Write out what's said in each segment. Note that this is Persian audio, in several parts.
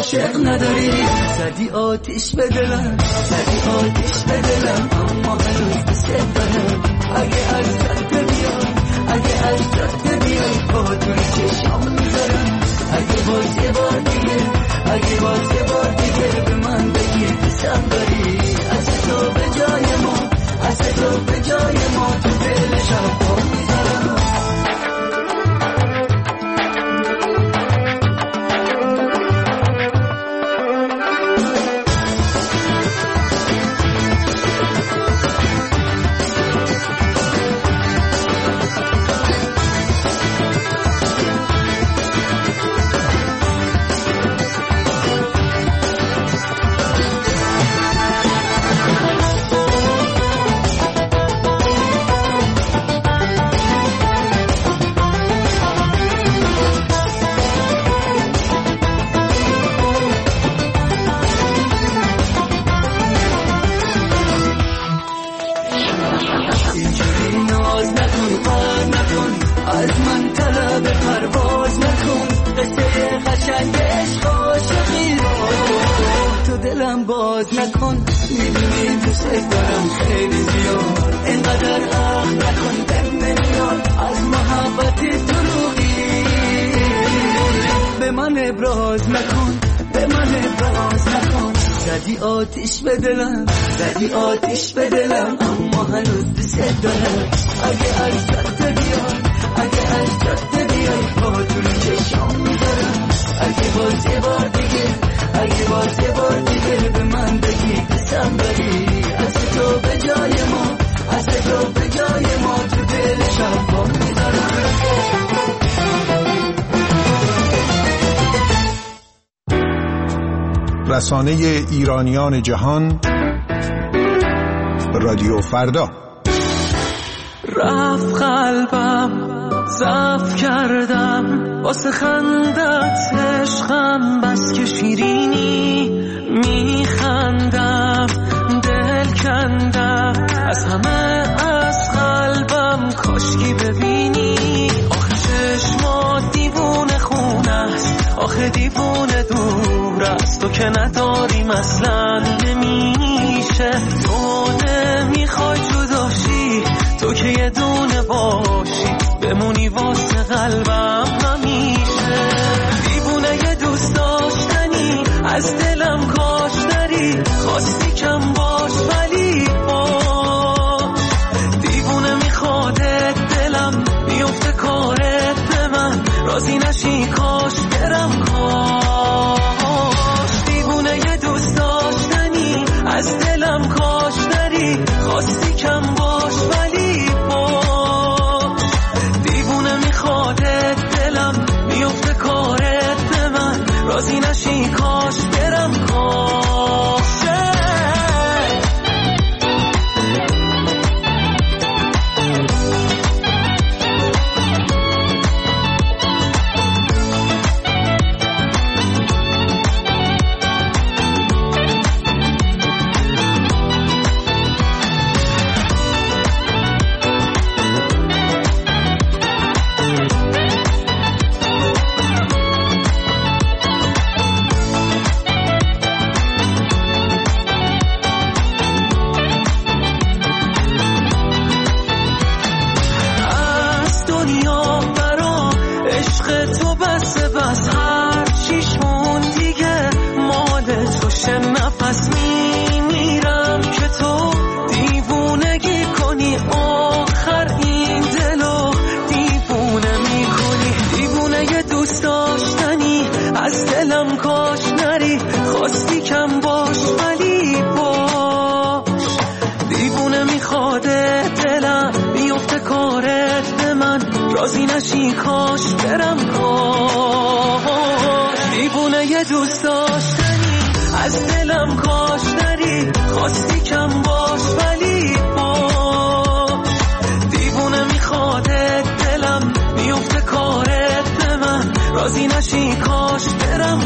عاشق نداری. زدی آتیش به دلم، زدی آتیش به دلم، اما هنوز دوست دارم. اگه عشقت بیاد، اگه عشقت بیاد، با تو چشام میذارم. اگه باز یه بار دیگه، اگه باز یه بار دیگه به من بگی دوستم داری. از تو به جای ما، از تو به جای ما، تو دل شب میذارم. باز نکن، میدونی دوست دارم خیلی زیاد. اینقدر عقل نکن بمیاد از محبت دروغی. به من ابراز نکن، به من ابراز نکن. زدی آتیش به دلم، زدی آتیش به دلم، اما هنوز دوست دارم. اگه عشقت بیاد، اگه عشقت بیاد، با تو چشام میذارم. اگه باز یه بار دیگه، اگه باز یه بار دیگه به من بگی دوستم داری. از تو به جای ما، از تو به جای ما، تو دل شب با میذارم. رسانه ایرانیان جهان، رادیو فردا. رفت قلبم، ضعف کردم واسه خندت عشقم، بس که شیرینی میخندم. دل کندم از همه، از قلبم، کاشکی ببینی. آخه چشمات دیوونه خونه است، آخه دیوونه دور است. تو که نداریم اصلا نمیشه. تو نمیخوای جداشی، تو که یه دونه باشی، بمونی واسه قلبم همیشه. دیوونه یه دوست داشتنی، از دلم کاش نری. خواستی کم باش ولی باش. دیوونه میخوادت دلم، میفته کارت به من. راضی نشی کاش برم کاش. دیوونه یه دوست داشتنی، از دلم کاش نری. خواستی کم باش ولی باش. دیوونه میخوادت دلم، میفته کارت به من. راضی نشی کاش برم کاش. راضی نشی کاش برم کاش. دیوونه یه دوست داشتنی، از دلم کاش نری. خواستی کم باش ولی باش. دیوونه میخوادت دلم، میفته کارت به من. راضی نشی کاش برم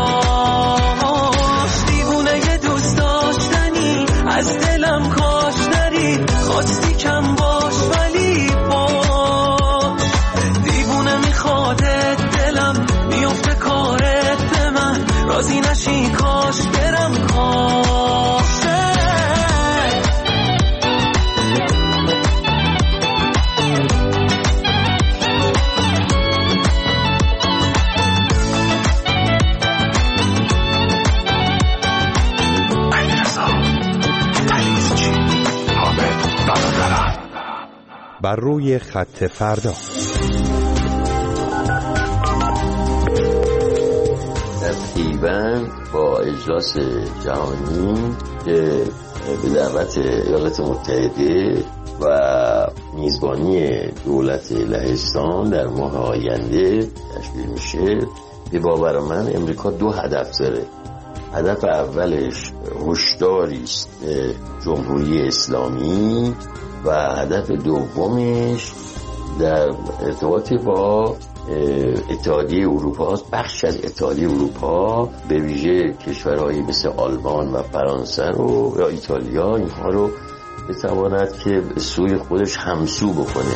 کاش. دیوونه یه دوست داشتنی، از دلم کاش نری. خواستی کم باش ولی باش. دیوونه میخوادت دلم، میفته کارت به من. راضی راضی نشی کاش برم کاشه. بر روی خط فردا. تقریبا با اجلاس جهانی که به دعوت ایالات متحده و میزبانی دولت لهستان در ماه آینده تشکیل میشه، به باور من امریکا 2 هدف داره. هدف اولش هشداری است به جمهوری اسلامی و هدف دومش در ارتباط با اتحادیه اروپا است. بخش از اتحادیه اروپا به ویژه کشورهایی مثل آلمان و فرانسه رو یا ایتالیا، اینها رو بتواند که به سوی خودش همسو بکنه.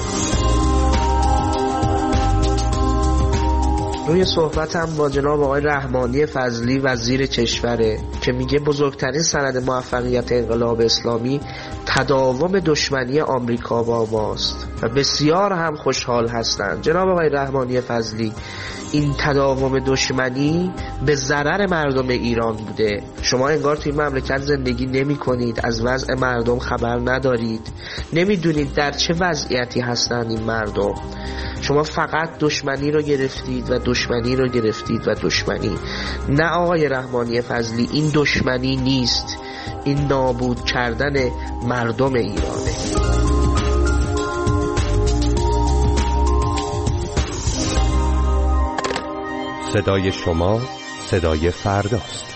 روی صحبتم با جناب آقای رحمانی فضلی وزیر کشوره که میگه بزرگترین سند موفقیت انقلاب اسلامی تداوم دشمنی آمریکا با ماست و بسیار هم خوشحال هستند. جناب آقای رحمانی فضلی، این تداوم دشمنی به ضرر مردم ایران بوده. شما انگار توی مملکت زندگی نمی کنید، از وضع مردم خبر ندارید، نمیدونید در چه وضعیتی هستند این مردم. شما فقط دشمنی رو گرفتید و دشمنی رو گرفتید و دشمنی. نه آقای رحمانی فضلی، این دشمنی نیست، این نابود کردن مردم ایرانه. صدای شما صدای فرداست.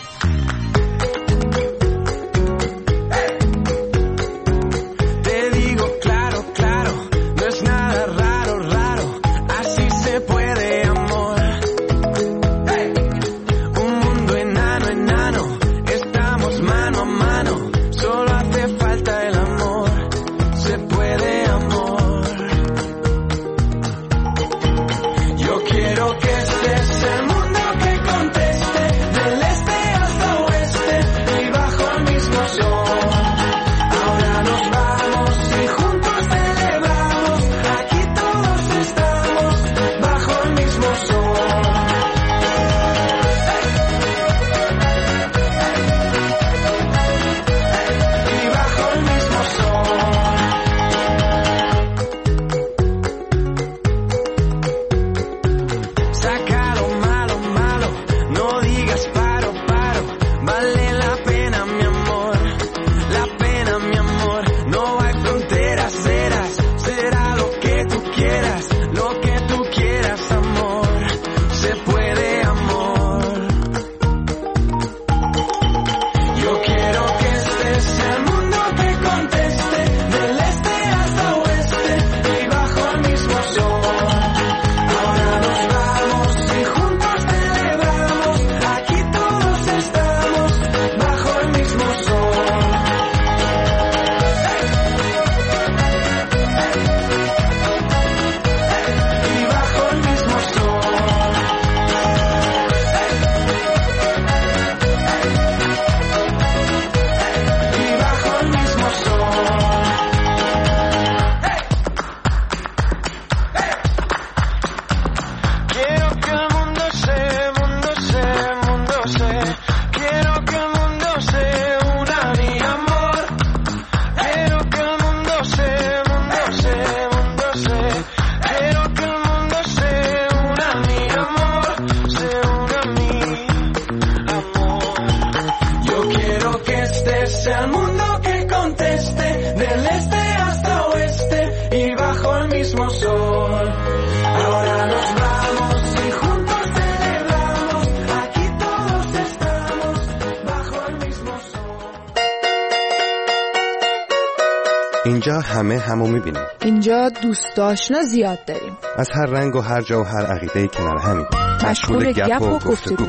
اینجا همه همو میبینیم. اینجا دوست آشنا زیاد داریم. از هر رنگ و هر جا و هر عقیده‌ای کنار همیم. مشغول گپ و گفتگو.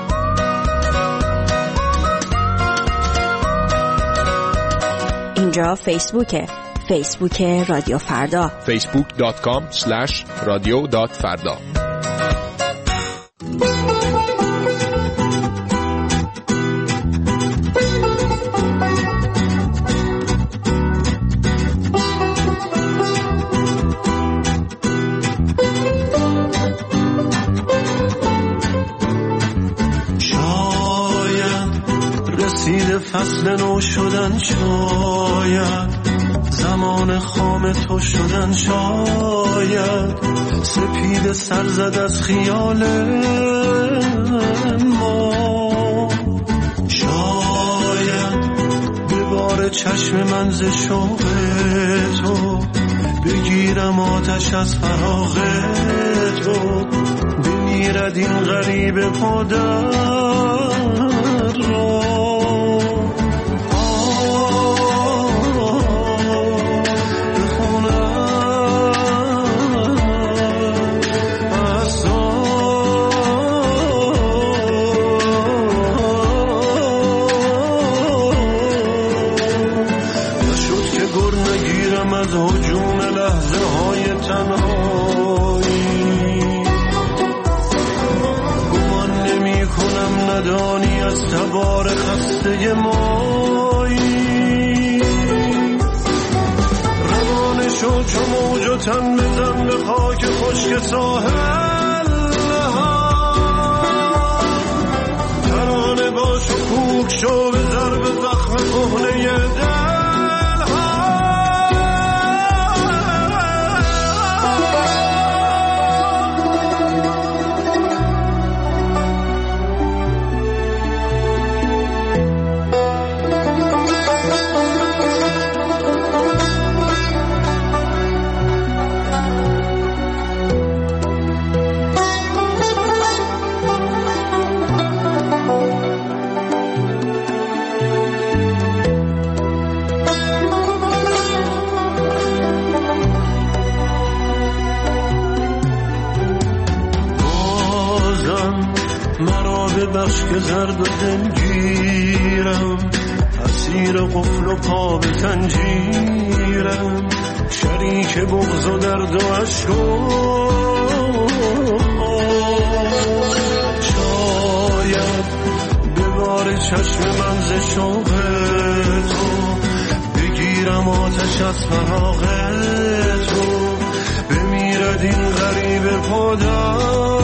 اینجا فیسبوکه. فیسبوک رادیو فردا. facebook.com/radio.farda. فصل نو شدن شاید، زمان خام تو شدن شاید، سپید سر زد از خیال ما، شاید به بار چشم من ز شوق تو بگیرم آتش از فراق تو، بمیرد این غریب پدر را. ندانی از تبار خسته مایی، روانه شو چو موج و تن بزن به خاک خشک ساحل، ترانه باش و کوک شو به ضرب زخم کهنه دل. بخش که زرد و دلگیرم، اسیر قفل و پا به زنجیرم، شریک بغض و درد و عشق و شاید به بار چشم من ز شوق تو بگیرم آتش از فراق تو، بمیرد این غریب پدر.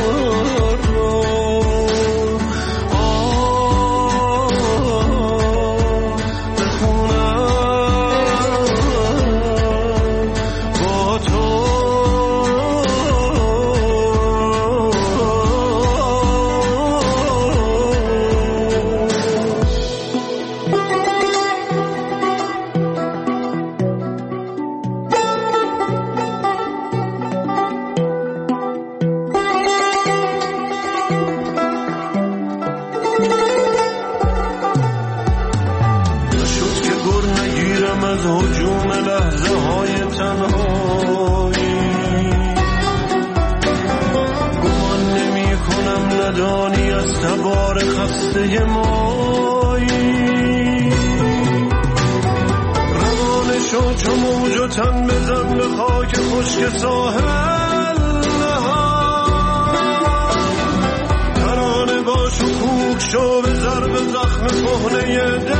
چو موج و تن بزن به خاک خشک ساحل، ترانه باش و کوک شو به ضرب زخم کهنه دل.